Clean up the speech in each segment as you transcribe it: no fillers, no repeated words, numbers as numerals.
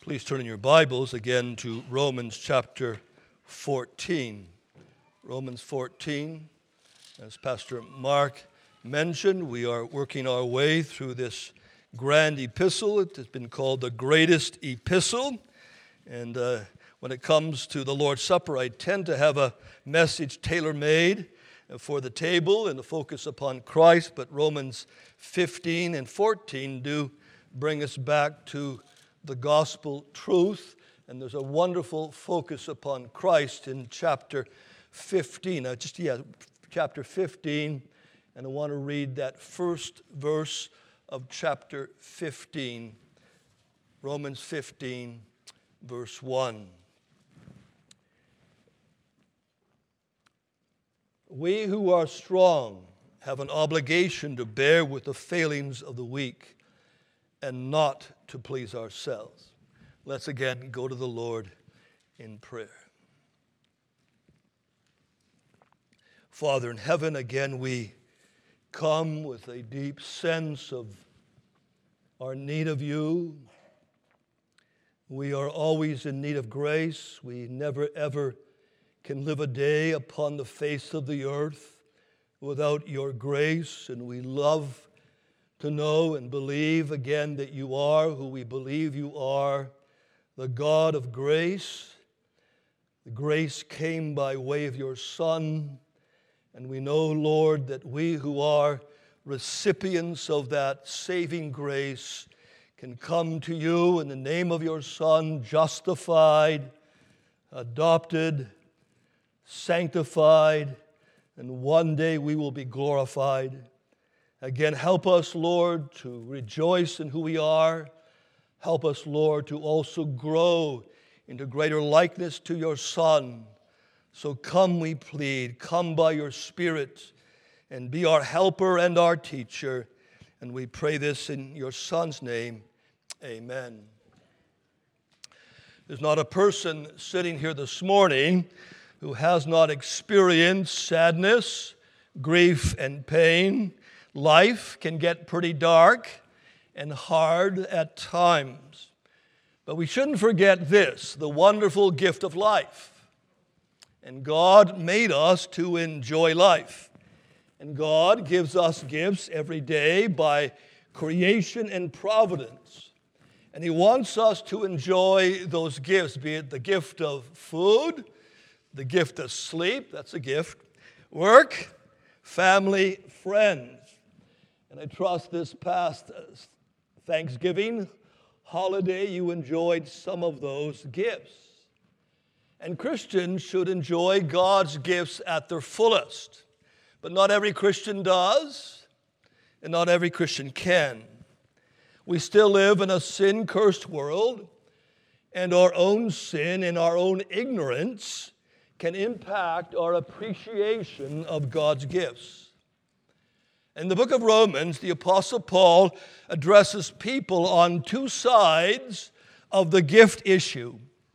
Please turn in your Bibles again to Romans chapter 14. Romans 14, as Pastor Mark mentioned, we are working our way through this grand epistle. It has been called the greatest epistle. And when it comes to the Lord's Supper, I tend to have a message tailor-made for the table and the focus upon Christ. But Romans 15 and 14 do bring us back to the gospel truth, and there's a wonderful focus upon Christ in chapter 15. Chapter 15, and I want to read that first verse of chapter 15, Romans 15, verse 1. We who are strong have an obligation to bear with the failings of the weak, and not to please ourselves. Let's again go to the Lord in prayer. Father in heaven, again we come with a deep sense of our need of you. We are always in need of grace. We never ever can live a day upon the face of the earth without your grace, and we love to know and believe again that you are who we believe you are, the God of grace. The grace came by way of your Son, and we know, Lord, that we who are recipients of that saving grace can come to you in the name of your Son, justified, adopted, sanctified, and one day we will be glorified. Again, help us, Lord, to rejoice in who we are. Help us, Lord, to also grow into greater likeness to your Son. So come, we plead, come by your Spirit and be our helper and our teacher. And we pray this in your Son's name. Amen. There's not a person sitting here this morning who has not experienced sadness, grief, and pain. Life can get pretty dark and hard at times. But we shouldn't forget this, the wonderful gift of life. And God made us to enjoy life. And God gives us gifts every day by creation and providence. And He wants us to enjoy those gifts, be it the gift of food, the gift of sleep, that's a gift, work, family, friends. And I trust this past Thanksgiving holiday you enjoyed some of those gifts. And Christians should enjoy God's gifts at their fullest. But not every Christian does, and not every Christian can. We still live in a sin-cursed world, and our own sin and our own ignorance can impact our appreciation of God's gifts. In the book of Romans, the Apostle Paul addresses people on two sides of the gift issue.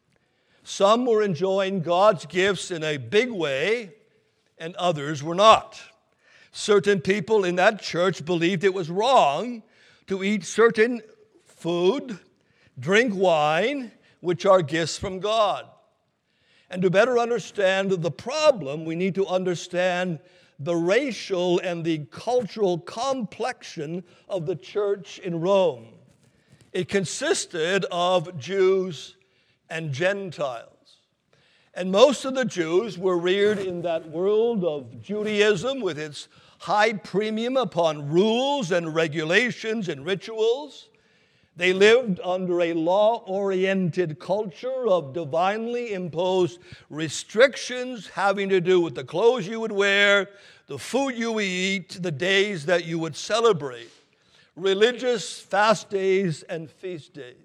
Some were enjoying God's gifts in a big way, and others were not. Certain people in that church believed it was wrong to eat certain food, drink wine, which are gifts from God. And to better understand the problem, we need to understand the racial and the cultural complexion of the church in Rome. It consisted of Jews and Gentiles. And most of the Jews were reared in that world of Judaism with its high premium upon rules and regulations and rituals. They lived under a law-oriented culture of divinely imposed restrictions having to do with the clothes you would wear, the food you would eat, the days that you would celebrate, religious fast days and feast days.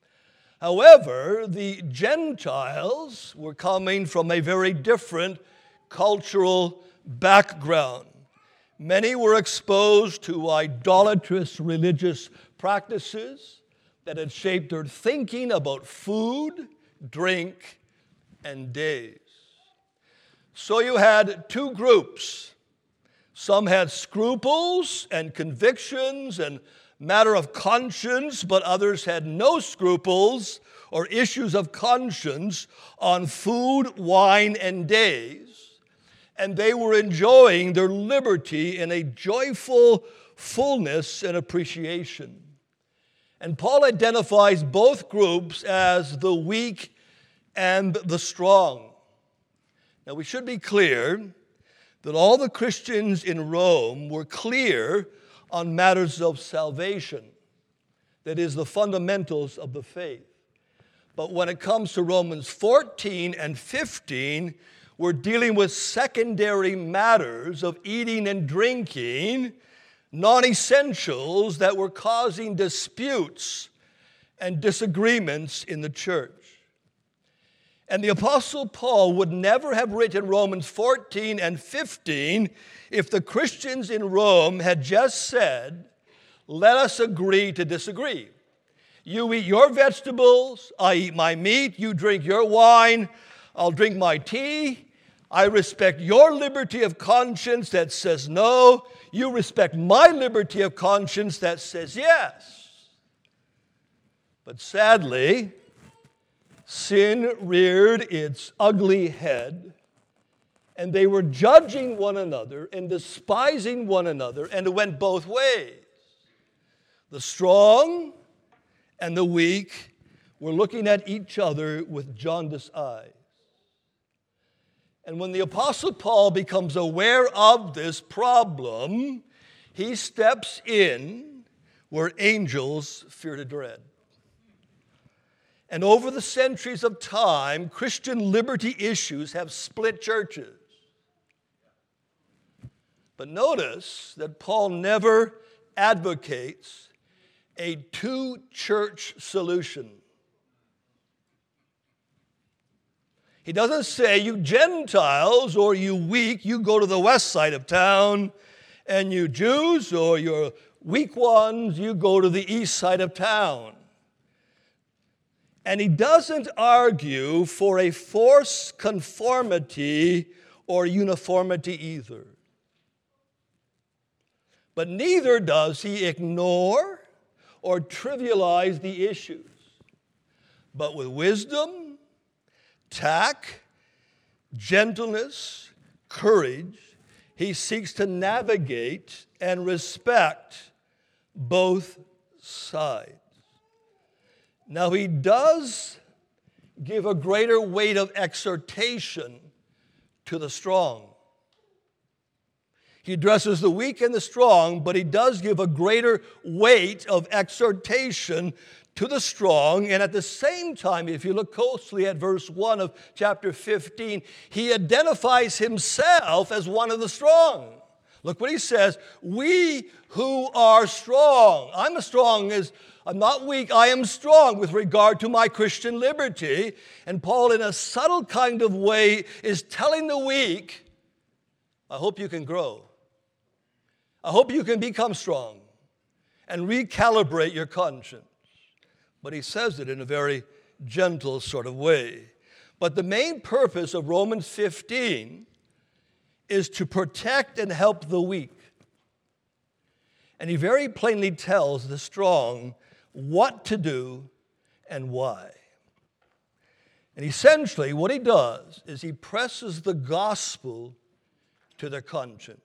However, the Gentiles were coming from a very different cultural background. Many were exposed to idolatrous religious practices that had shaped their thinking about food, drink, and days. So you had two groups. Some had scruples and convictions and matter of conscience, but others had no scruples or issues of conscience on food, wine, and days. And they were enjoying their liberty in a joyful fullness and appreciation. And Paul identifies both groups as the weak and the strong. Now, we should be clear that all the Christians in Rome were clear on matters of salvation, that is, the fundamentals of the faith. But when it comes to Romans 14 and 15, we're dealing with secondary matters of eating and drinking, non-essentials that were causing disputes and disagreements in the church. And the Apostle Paul would never have written Romans 14 and 15 if the Christians in Rome had just said, let us agree to disagree. You eat your vegetables, I eat my meat, you drink your wine, I'll drink my tea. I respect your liberty of conscience that says no. You respect my liberty of conscience that says yes. But sadly, sin reared its ugly head, and they were judging one another and despising one another, and it went both ways. The strong and the weak were looking at each other with jaundiced eyes. And when the Apostle Paul becomes aware of this problem, he steps in where angels fear to tread. And over the centuries of time, Christian liberty issues have split churches. But notice that Paul never advocates a two-church solution. He doesn't say, you Gentiles or you weak, you go to the west side of town, and you Jews or your weak ones, you go to the east side of town. And he doesn't argue for a forced conformity or uniformity either. But neither does he ignore or trivialize the issues. But with wisdom, tact, gentleness, courage, he seeks to navigate and respect both sides. Now, he does give a greater weight of exhortation to the strong. He addresses the weak and the strong, but he does give a greater weight of exhortation to the strong. And at the same time, if you look closely at verse 1 of chapter 15, he identifies himself as one of the strong. Look what he says, we who are strong. I'm not weak, I am strong with regard to my Christian liberty. And Paul, in a subtle kind of way, is telling the weak, I hope you can grow. I hope you can become strong and recalibrate your conscience. But he says it in a very gentle sort of way. But the main purpose of Romans 15 is to protect and help the weak. And he very plainly tells the strong what to do and why. And essentially what he does is he presses the gospel to their conscience.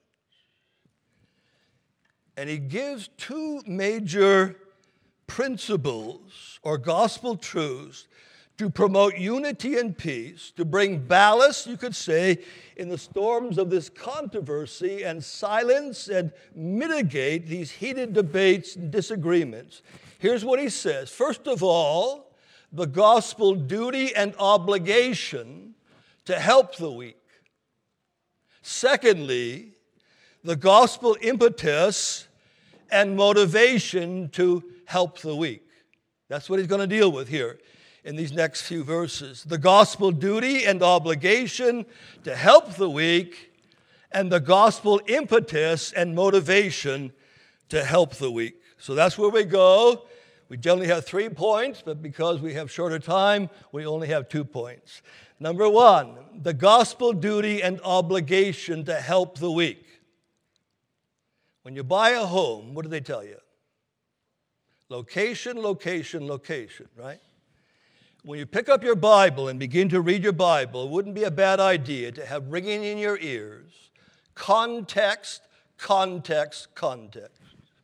And he gives two major principles or gospel truths to promote unity and peace, to bring ballast, you could say, in the storms of this controversy and silence and mitigate these heated debates and disagreements. Here's what he says. First of all, the gospel duty and obligation to help the weak. Secondly, the gospel impetus and motivation to help the weak. That's what he's going to deal with here in these next few verses. The gospel duty and obligation to help the weak, and the gospel impetus and motivation to help the weak. So that's where we go. We generally have 3 points, but because we have shorter time, we only have 2 points. Number 1, the gospel duty and obligation to help the weak. When you buy a home, what do they tell you? Location, location, location, right? When you pick up your Bible and begin to read your Bible, it wouldn't be a bad idea to have ringing in your ears context, context, context.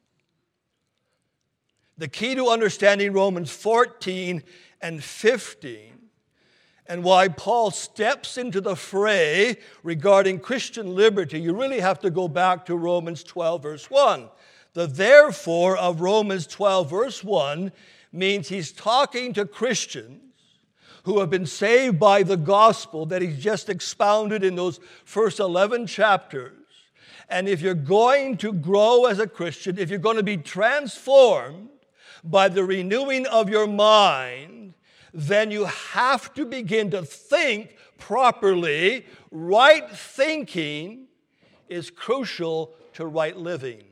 The key to understanding Romans 14 and 15 and why Paul steps into the fray regarding Christian liberty, you really have to go back to Romans 12, verse 1. The therefore of Romans 12, verse 1 means he's talking to Christians who have been saved by the gospel that he's just expounded in those first 11 chapters. And if you're going to grow as a Christian, if you're going to be transformed by the renewing of your mind, then you have to begin to think properly. Right thinking is crucial to right living.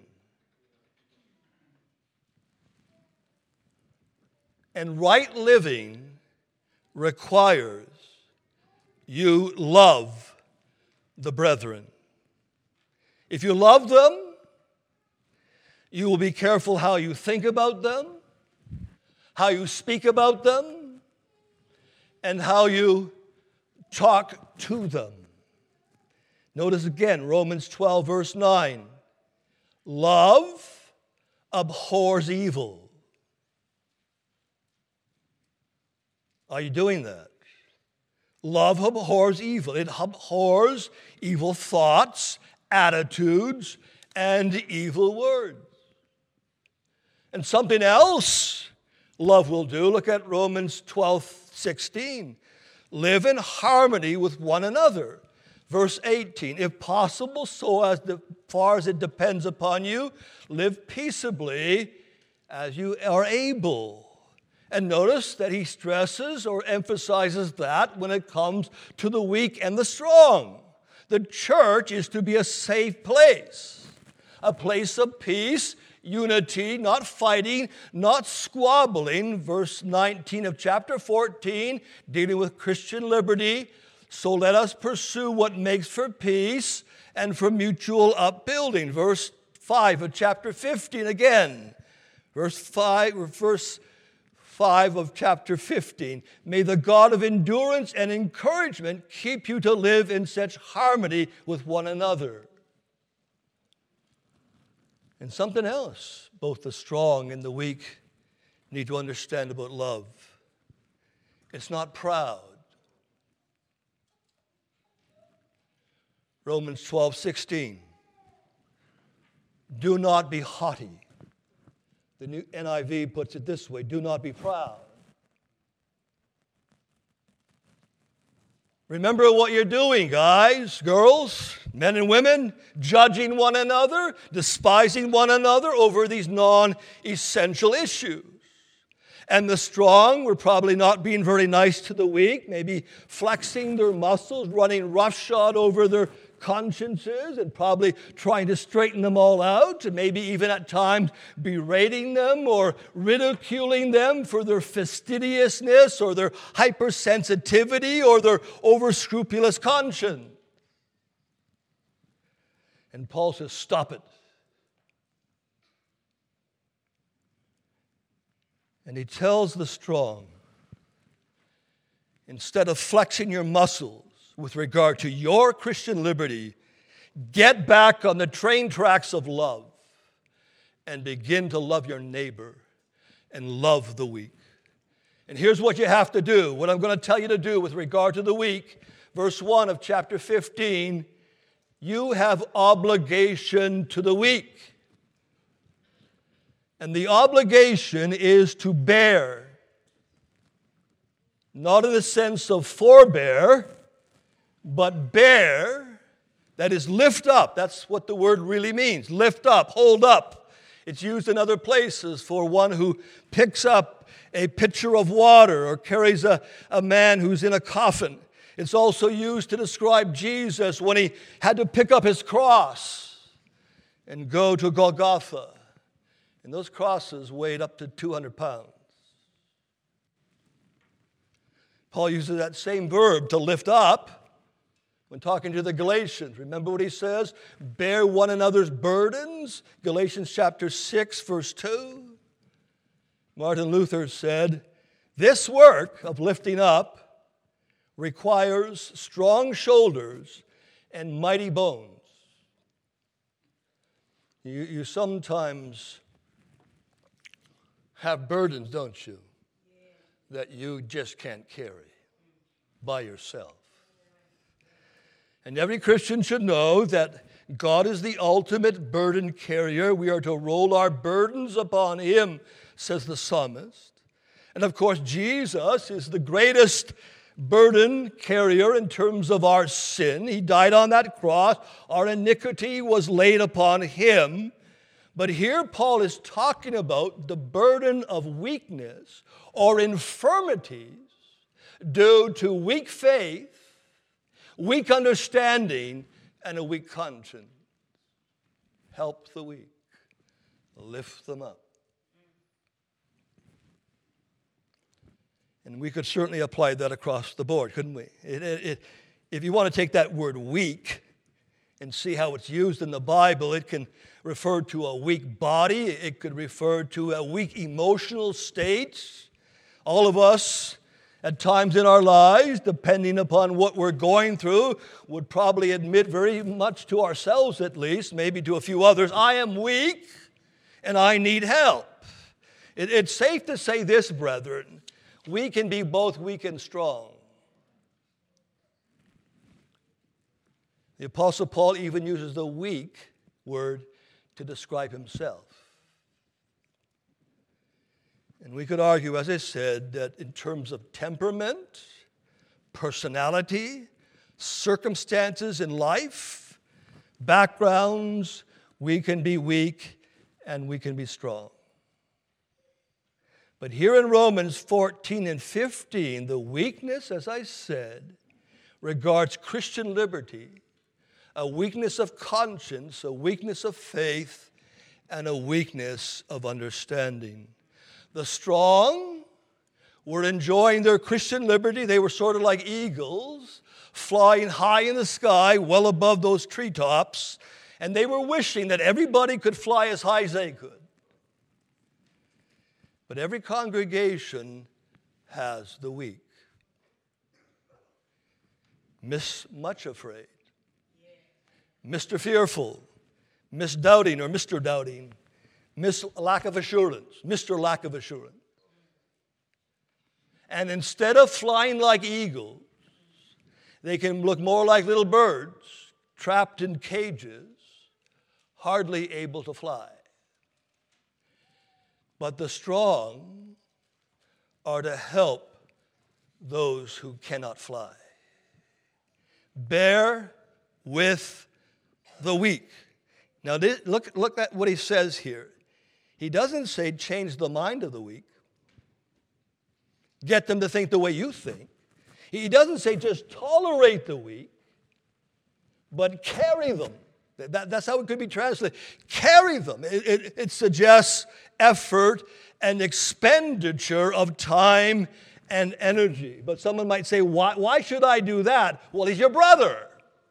And right living requires you love the brethren. If you love them, you will be careful how you think about them, how you speak about them, and how you talk to them. Notice again, Romans 12, verse 9. Love abhors evil. Are you doing that? Love abhors evil. It abhors evil thoughts, attitudes, and evil words. And something else love will do. Look at Romans 12:16. Live in harmony with one another. Verse 18. If possible, so as far as it depends upon you, live peaceably as you are able. And notice that he stresses or emphasizes that when it comes to the weak and the strong. The church is to be a safe place, a place of peace, unity, not fighting, not squabbling. Verse 19 of chapter 14, dealing with Christian liberty. So let us pursue what makes for peace and for mutual upbuilding. Verse 5 of chapter 15 again. Verse 5 of chapter 15. May the God of endurance and encouragement keep you to live in such harmony with one another. And something else, both the strong and the weak need to understand about love. It's not proud. Romans 12:16. Do not be haughty. The new NIV puts it this way, do not be proud. Remember what you're doing, guys, girls, men and women, judging one another, despising one another over these non-essential issues. And the strong were probably not being very nice to the weak, maybe flexing their muscles, running roughshod over their consciences and probably trying to straighten them all out, and maybe even at times berating them or ridiculing them for their fastidiousness or their hypersensitivity or their over-scrupulous conscience. And Paul says, stop it. And he tells the strong, instead of flexing your muscles with regard to your Christian liberty, get back on the train tracks of love and begin to love your neighbor and love the weak. And here's what you have to do, what I'm going to tell you to do with regard to the weak. Verse 1 of chapter 15, you have obligation to the weak. And the obligation is to bear. Not in the sense of forbear, but bear, that is lift up. That's what the word really means. Lift up, hold up. It's used in other places for one who picks up a pitcher of water or carries a man who's in a coffin. It's also used to describe Jesus when he had to pick up his cross and go to Golgotha. And those crosses weighed up to 200 pounds. Paul uses that same verb to lift up when talking to the Galatians. Remember what he says? Bear one another's burdens. Galatians chapter 6, verse 2. Martin Luther said, "This work of lifting up requires strong shoulders and mighty bones." You sometimes have burdens, don't you, that you just can't carry by yourself. And every Christian should know that God is the ultimate burden carrier. We are to roll our burdens upon Him, says the psalmist. And of course, Jesus is the greatest burden carrier in terms of our sin. He died on that cross. Our iniquity was laid upon Him. But here Paul is talking about the burden of weakness or infirmities due to weak faith, weak understanding, and a weak conscience. Help the weak. Lift them up. And we could certainly apply that across the board, couldn't we? If you want to take that word weak and see how it's used in the Bible, it can refer to a weak body. It could refer to a weak emotional state. All of us, at times in our lives, depending upon what we're going through, would probably admit very much to ourselves at least, maybe to a few others, I am weak and I need help. It's safe to say this, brethren, we can be both weak and strong. The Apostle Paul even uses the weak word to describe himself. And we could argue, as I said, that in terms of temperament, personality, circumstances in life, backgrounds, we can be weak and we can be strong. But here in Romans 14 and 15, the weakness, as I said, regards Christian liberty, a weakness of conscience, a weakness of faith, and a weakness of understanding. The strong were enjoying their Christian liberty. They were sort of like eagles, flying high in the sky, well above those treetops, and they were wishing that everybody could fly as high as they could. But every congregation has the weak. Miss Much Afraid, Mr. Fearful, Miss Doubting or Mr. Doubting, Miss Lack of Assurance, Mr. Lack of Assurance. And instead of flying like eagles, they can look more like little birds trapped in cages, hardly able to fly. But the strong are to help those who cannot fly. Bear with the weak. Now look at what he says here. He doesn't say change the mind of the weak. Get them to think the way you think. He doesn't say just tolerate the weak, but carry them. That's how it could be translated. Carry them. It suggests effort and expenditure of time and energy. But someone might say, why should I do that? Well, he's your brother.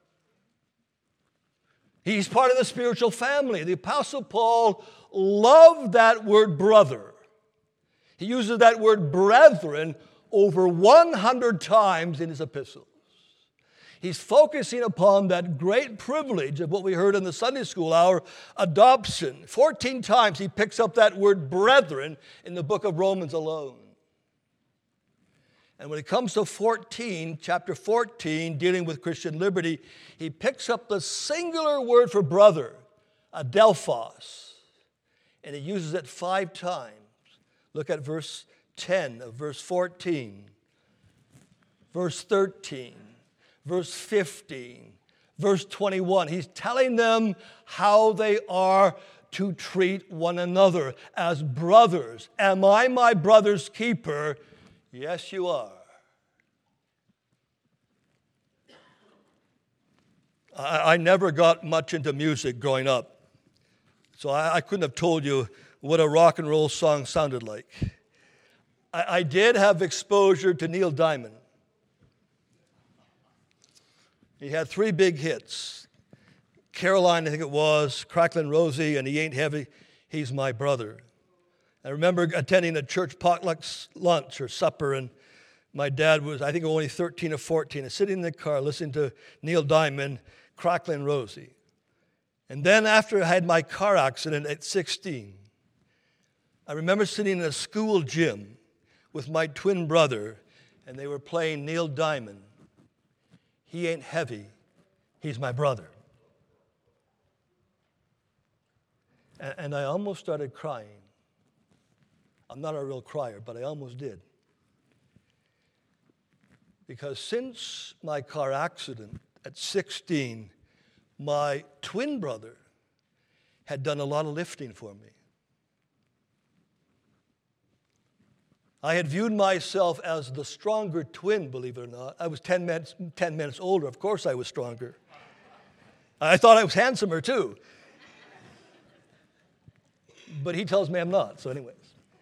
He's part of the spiritual family. The Apostle Paul loved that word brother. He uses that word brethren over 100 times in his epistles. He's focusing upon that great privilege of what we heard in the Sunday school hour, adoption. 14 times he picks up that word brethren in the book of Romans alone. And when it comes to chapter 14, dealing with Christian liberty, he picks up the singular word for brother, adelphos, and he uses it 5 times. Look at verse 10 of verse 14, verse 13, verse 15, verse 21. He's telling them how they are to treat one another as brothers. Am I my brother's keeper? Yes, you are. I never got much into music growing up, so I couldn't have told you what a rock and roll song sounded like. I did have exposure to Neil Diamond. He had 3 big hits. Caroline, I think it was, Cracklin' Rosie, and He Ain't Heavy, He's My Brother. I remember attending a church potluck lunch or supper, and my dad was, I think, only 13 or 14, and sitting in the car listening to Neil Diamond, Cracklin' Rosie. And then after I had my car accident at 16, I remember sitting in a school gym with my twin brother, and they were playing Neil Diamond. He ain't heavy, he's my brother. And I almost started crying. I'm not a real crier, but I almost did. Because since my car accident at 16, my twin brother had done a lot of lifting for me. I had viewed myself as the stronger twin, believe it or not. I was 10 minutes older. Of course I was stronger. I thought I was handsomer too. But he tells me I'm not, so anyways.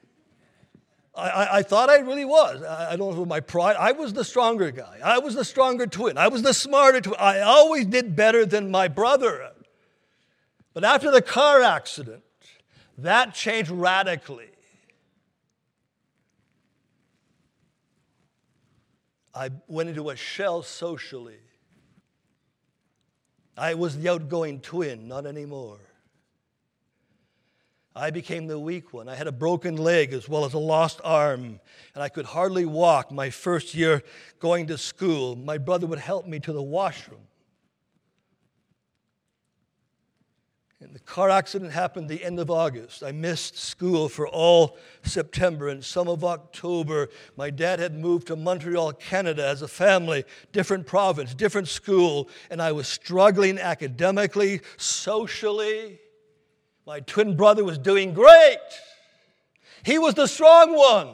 I thought I really was. I don't know, my pride. I was the stronger guy. I was the stronger twin. I was the smarter twin. I always did better than my brother. But after the car accident, that changed radically. I went into a shell socially. I was the outgoing twin, not anymore. I became the weak one. I had a broken leg as well as a lost arm, and I could hardly walk my first year going to school. My brother would help me to the washroom. And the car accident happened the end of August. I missed school for all September and some of October. My dad had moved to Montreal, Canada as a family, different province, different school, and I was struggling academically, socially. My twin brother was doing great. He was the strong one.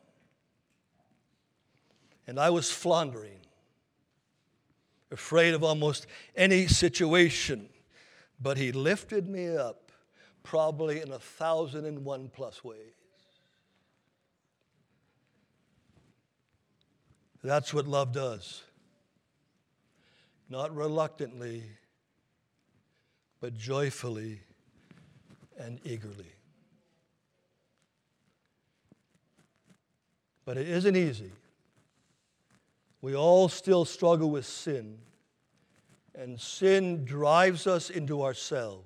And I was floundering, afraid of almost any situation. But he lifted me up, probably in 1,001 plus ways. That's what love does. Not reluctantly, but joyfully and eagerly. But it isn't easy. We all still struggle with sin, and sin drives us into ourselves.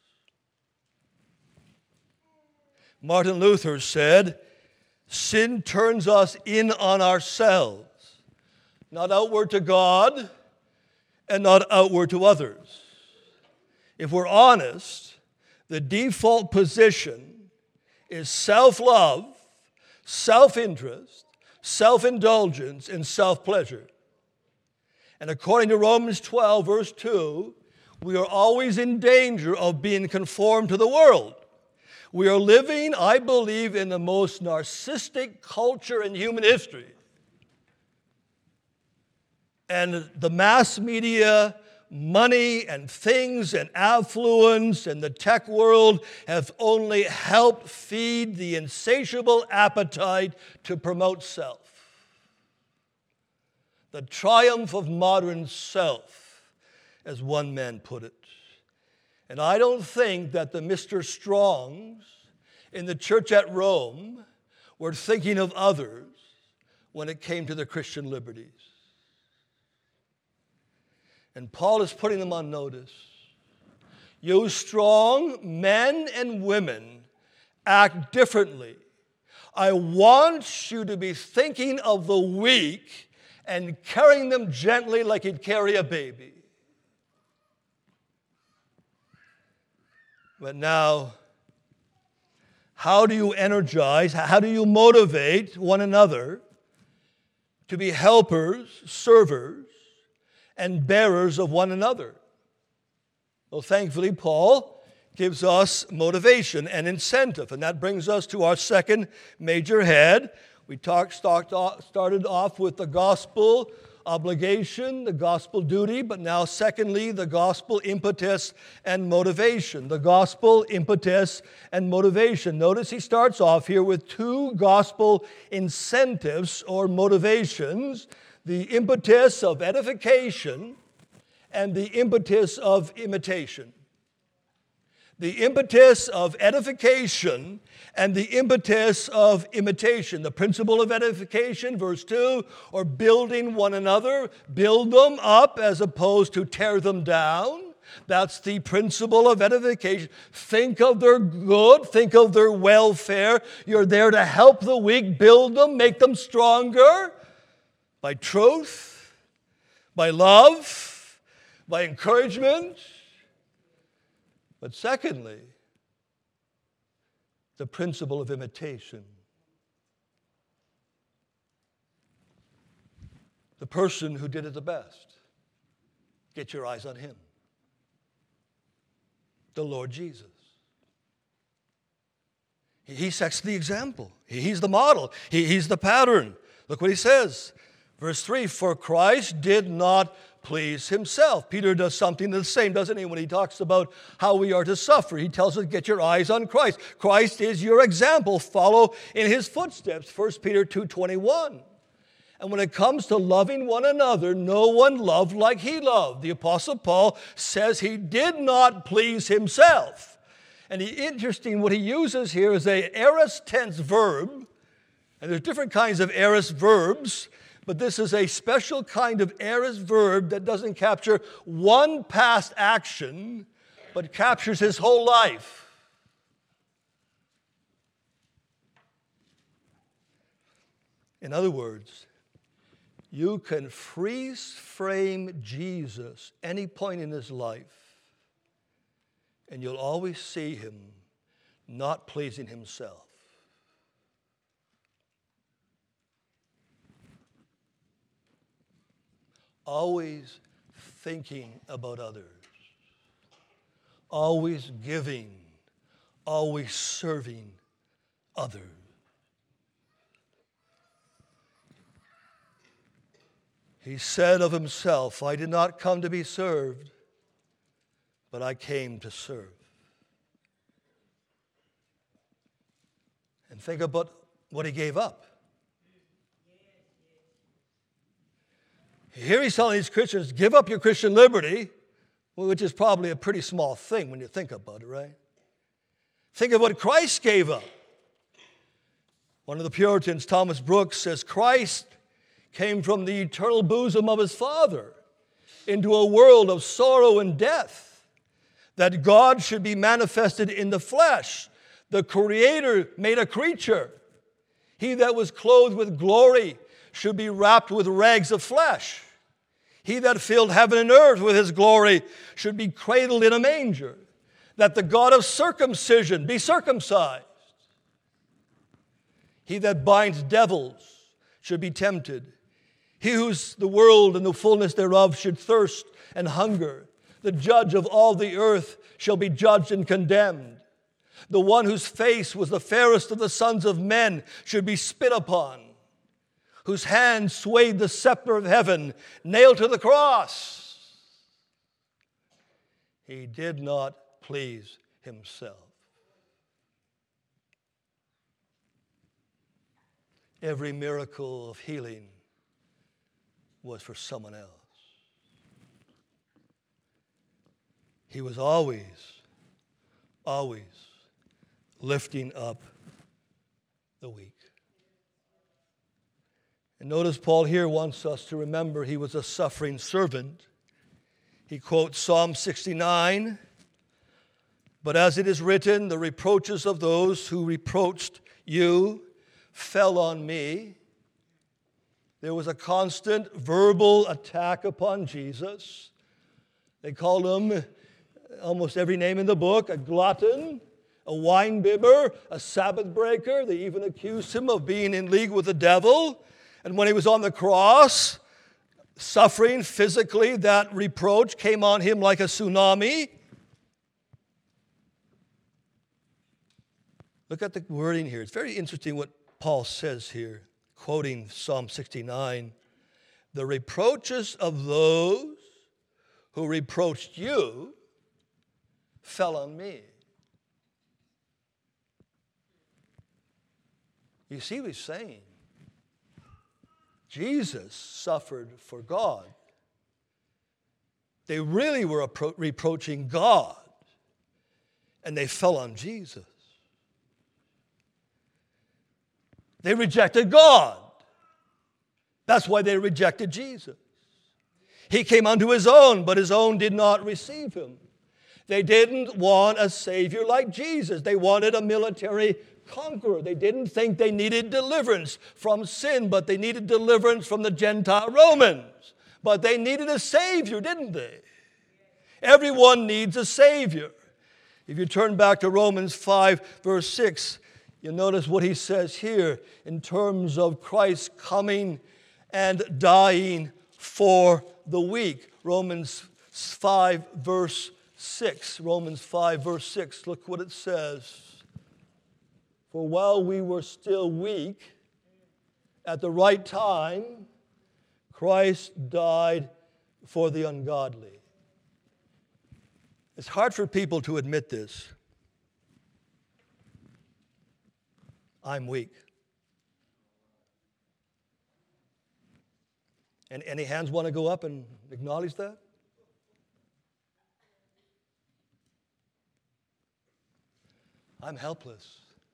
Martin Luther said, sin turns us in on ourselves, not outward to God and not outward to others. If we're honest, the default position is self-love, self-interest, self-indulgence, and self-pleasure. And according to Romans 12, verse 2, we are always in danger of being conformed to the world. We are living, I believe, in the most narcissistic culture in human history. And the mass media, money and things and affluence and the tech world have only helped feed the insatiable appetite to promote self. The triumph of modern self, as one man put it. And I don't think that the Mr. Strongs in the church at Rome were thinking of others when it came to the Christian liberties. And Paul is putting them on notice. You strong men and women, act differently. I want you to be thinking of the weak and carrying them gently like you'd carry a baby. But now, how do you energize, how do you motivate one another to be helpers, servers, and bearers of one another? Well, thankfully, Paul gives us motivation and incentive, and that brings us to our second major head. We started off with the gospel obligation, the gospel duty, but now secondly, the gospel impetus and motivation. The gospel impetus and motivation. Notice he starts off here with two gospel incentives or motivations: the impetus of edification and the impetus of imitation. The impetus of edification and the impetus of imitation. The principle of edification, verse 2, or building one another, build them up as opposed to tear them down. That's the principle of edification. Think of their good, think of their welfare. You're there to help the weak, build them, make them stronger by truth, by love, by encouragement. But secondly, the principle of imitation. The person who did it the best. Get your eyes on him. The Lord Jesus. He sets the example. He's the model. He's the pattern. Look what he says. Verse 3, for Christ did not please himself. Peter does something the same, doesn't he, when he talks about how we are to suffer. He tells us, get your eyes on Christ. Christ is your example. Follow in his footsteps. 1 Peter 2:21. And when it comes to loving one another, no one loved like he loved. The Apostle Paul says he did not please himself. And interesting, what he uses here is a aorist tense verb. And there's different kinds of aorist verbs, but this is a special kind of aorist verb that doesn't capture one past action, but captures his whole life. In other words, you can freeze frame Jesus any point in his life, and you'll always see him not pleasing himself. Always thinking about others. Always giving. Always serving others. He said of himself, I did not come to be served, but I came to serve. And think about what he gave up. Here he's telling these Christians, give up your Christian liberty, which is probably a pretty small thing when you think about it, right? Think of what Christ gave up. One of the Puritans, Thomas Brooks, says, Christ came from the eternal bosom of his Father into a world of sorrow and death, that God should be manifested in the flesh. The Creator made a creature. He that was clothed with glory should be wrapped with rags of flesh. He that filled heaven and earth with his glory should be cradled in a manger, that the God of circumcision be circumcised. He that binds devils should be tempted. He whose the world and the fullness thereof should thirst and hunger. The judge of all the earth shall be judged and condemned. The one whose face was the fairest of the sons of men should be spit upon. Whose hand swayed the scepter of heaven, nailed to the cross. He did not please himself. Every miracle of healing was for someone else. He was always lifting up the weak. And notice Paul here wants us to remember he was a suffering servant. He quotes Psalm 69, but as it is written, the reproaches of those who reproached you fell on me. There was a constant verbal attack upon Jesus. They called him almost every name in the book, a glutton, a winebibber, a Sabbath breaker. They even accused him of being in league with the devil. And when he was on the cross, suffering physically, that reproach came on him like a tsunami. Look at the wording here. It's very interesting what Paul says here, quoting Psalm 69. The reproaches of those who reproached you fell on me. You see what he's saying? Jesus suffered for God. They really were reproaching God. and they fell on Jesus. They rejected God. That's why they rejected Jesus. He came unto his own, but his own did not receive him. They didn't want a Savior like Jesus. They wanted a military conqueror. They didn't think they needed deliverance from sin, but they needed deliverance from the Gentile Romans. But they needed a Savior, didn't they? Everyone needs a Savior. If you turn back to Romans 5, verse 6, you'll notice what he says here in terms of Christ coming and dying for the weak. Romans 5, verse 6. Romans 5, verse 6. Look what it says. For while we were still weak, at the right time, Christ died for the ungodly. It's hard for people to admit this. I'm weak. And any hands want to go up and acknowledge that? I'm helpless.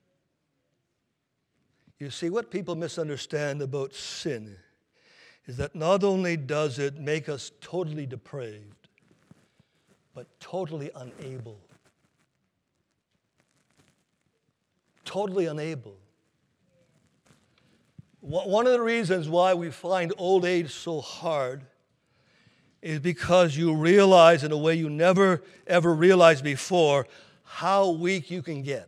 You see, what people misunderstand about sin is that not only does it make us totally depraved, but totally unable. Totally unable. One of the reasons why we find old age so hard is because you realize in a way you never ever realized before how weak you can get.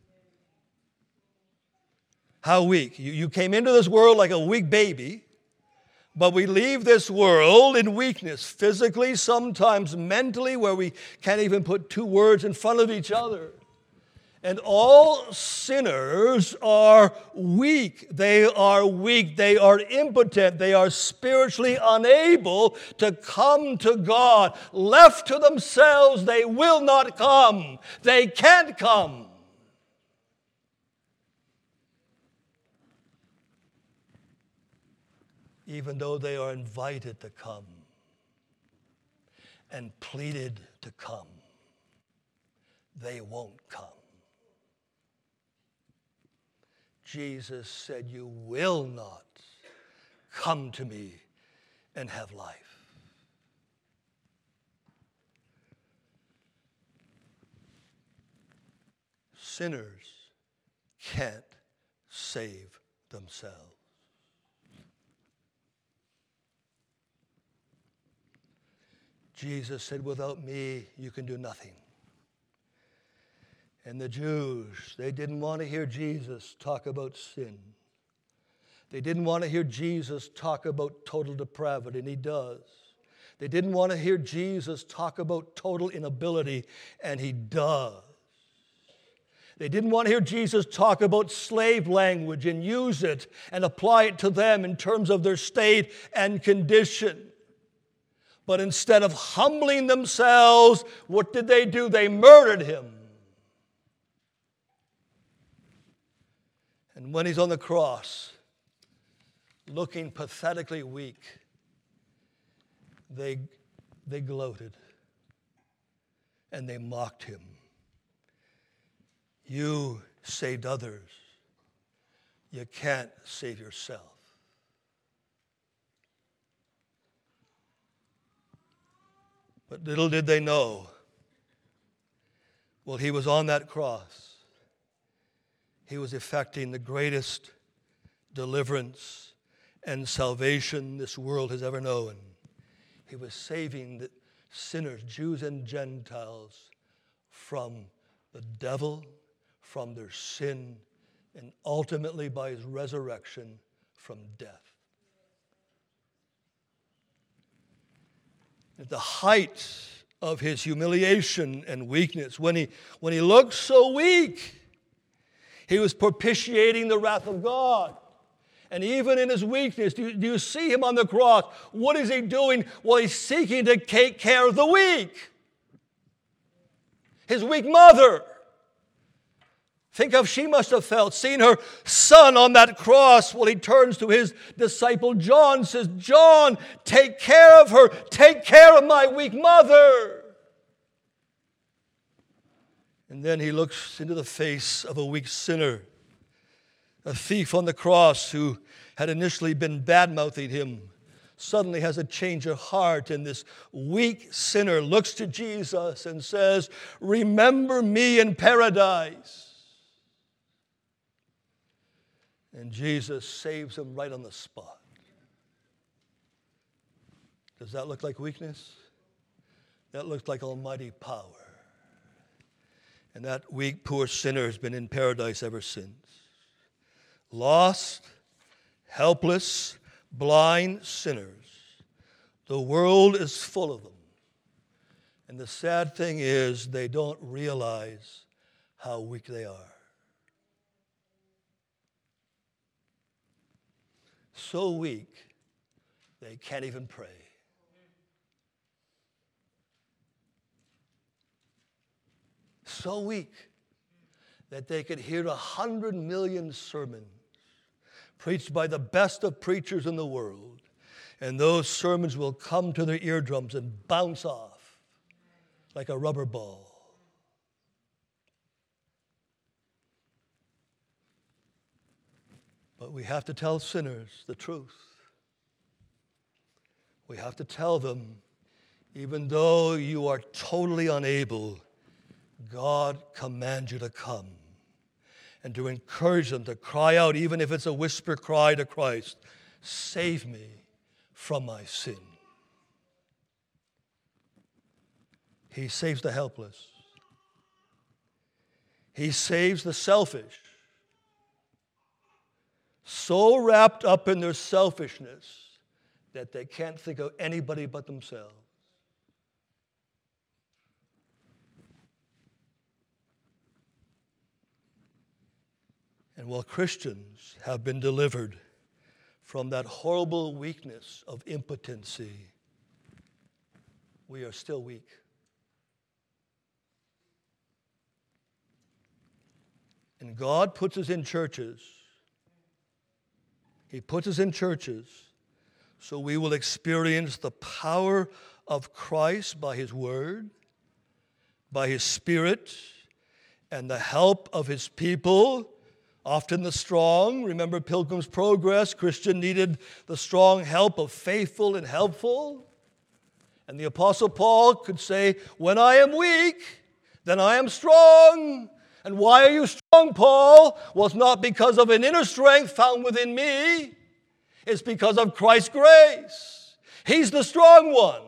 How weak. You came into this world like a weak baby, but we leave this world in weakness, physically, sometimes mentally, where we can't even put two words in front of each other. And all sinners are weak. They are weak. They are impotent. They are spiritually unable to come to God. Left to themselves, they will not come. They can't come. Even though they are invited to come and pleaded to come, they won't come. Jesus said, you will not come to me and have life. Sinners can't save themselves. Jesus said, without me, you can do nothing. And the Jews, they didn't want to hear Jesus talk about sin. They didn't want to hear Jesus talk about total depravity, and he does. They didn't want to hear Jesus talk about total inability, and he does. They didn't want to hear Jesus talk about slave language and use it and apply it to them in terms of their state and condition. But instead of humbling themselves, what did they do? They murdered him. And when he's on the cross, looking pathetically weak, they gloated and they mocked him. You saved others. You can't save yourself. But little did they know, while he was on that cross, he was effecting the greatest deliverance and salvation this world has ever known. He was saving the sinners, Jews and Gentiles, from the devil, from their sin, and ultimately by his resurrection from death. At the height of his humiliation and weakness, when he looked so weak, he was propitiating the wrath of God. And even in his weakness, do you see him on the cross? What is he doing? Well, he's seeking to take care of the weak. His weak mother. Think of she must have felt, seeing her son on that cross. Well, he turns to his disciple John, says, John, take care of her. Take care of my weak mother. And then he looks into the face of a weak sinner, a thief on the cross who had initially been bad-mouthing him, suddenly has a change of heart, and this weak sinner looks to Jesus and says, "Remember me in paradise." And Jesus saves him right on the spot. Does that look like weakness? That looks like almighty power. And that weak, poor sinner has been in paradise ever since. Lost, helpless, blind sinners. The world is full of them. And the sad thing is, they don't realize how weak they are. So weak, they can't even pray. So weak that they could hear 100 million sermons preached by the best of preachers in the world, and those sermons will come to their eardrums and bounce off like a rubber ball. But we have to tell sinners the truth. We have to tell them, even though you are totally unable, God commands you to come, and to encourage them to cry out, even if it's a whisper cry to Christ, "Save me from my sin." He saves the helpless. He saves the selfish, so wrapped up in their selfishness that they can't think of anybody but themselves. And while Christians have been delivered from that horrible weakness of impotency, we are still weak. And God puts us in churches. He puts us in churches so we will experience the power of Christ by His Word, by His Spirit, and the help of His people, often the strong. Remember Pilgrim's Progress? Christian needed the strong help of faithful and helpful. And the Apostle Paul could say, "When I am weak, then I am strong." And why are you strong, Paul? Well, it's not because of an inner strength found within me. It's because of Christ's grace. He's the strong one.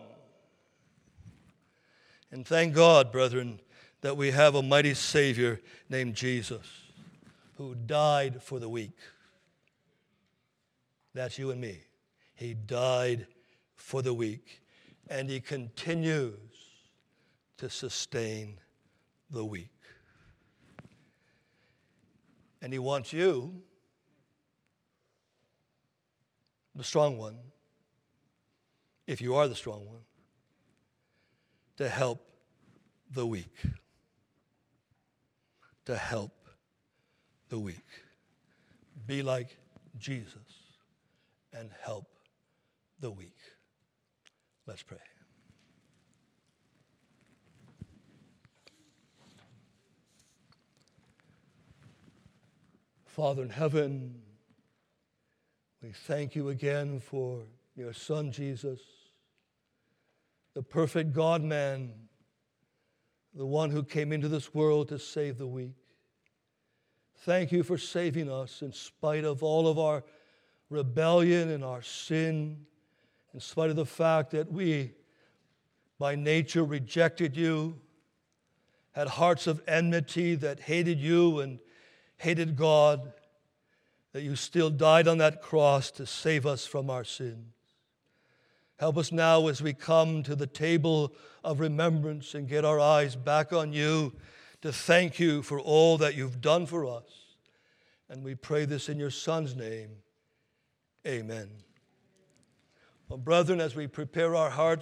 And thank God, brethren, that we have a mighty Savior named Jesus, who died for the weak. That's you and me. He died for the weak, and He continues to sustain the weak. And He wants you, the strong one, if you are the strong one, to help the weak. To help the weak. Be like Jesus and help the weak. Let's pray. Father in heaven, we thank You again for Your Son Jesus, the perfect God-man, the one who came into this world to save the weak. Thank You for saving us in spite of all of our rebellion and our sin, in spite of the fact that we, by nature, rejected You, had hearts of enmity that hated You and hated God, that You still died on that cross to save us from our sins. Help us now as we come to the table of remembrance and get our eyes back on You, to thank You for all that You've done for us. And we pray this in Your Son's name. Amen. Well, brethren, as we prepare our hearts